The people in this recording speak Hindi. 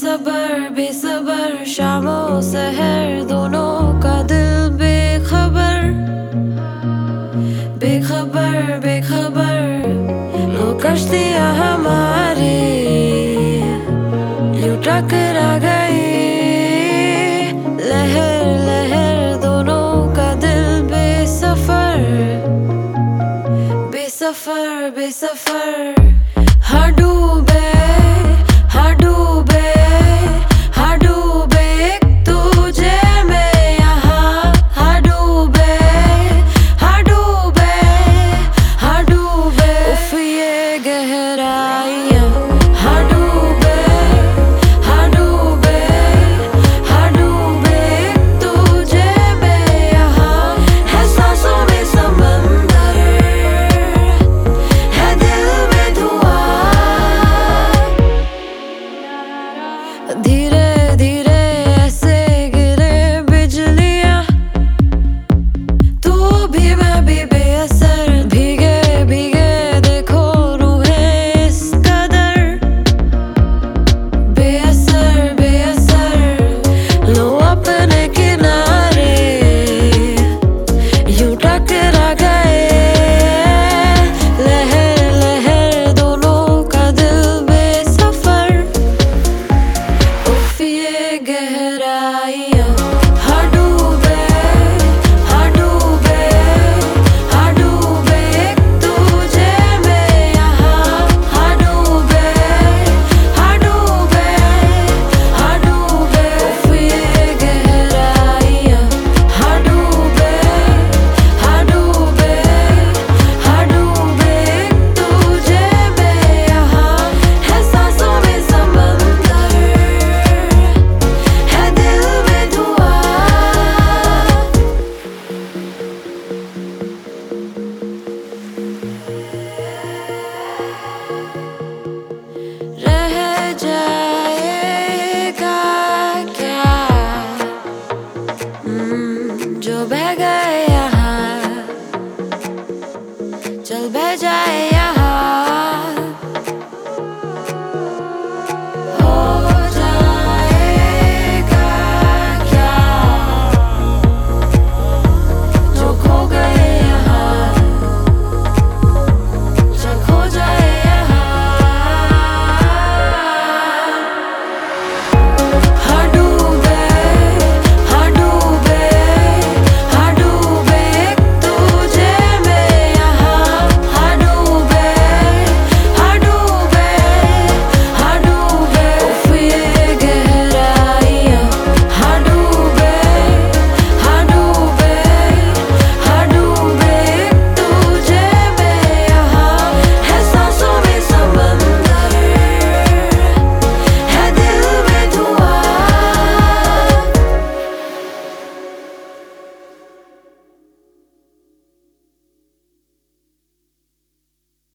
बेसबर बेसबर शामों सहर दोनों का दिल बेखबर बेखबर बेखबर वो कश्तियाँ हमारी यूं टकरा गई लहर लहर दोनों का दिल बेसफर बेसफर बेसफर हाँ डूबे हाँ डूबे हाँ डूबे एक तुझे में यहाँ हाँ डूबे हाँ डूबे हाँ डूबे उफ ये गहराइयाँ हाँ डूबे हाँ डूबे हाँ डूबे एक तुझे में यहाँ है सांसों में समंदर है दिल में धुआं धीरे धीरे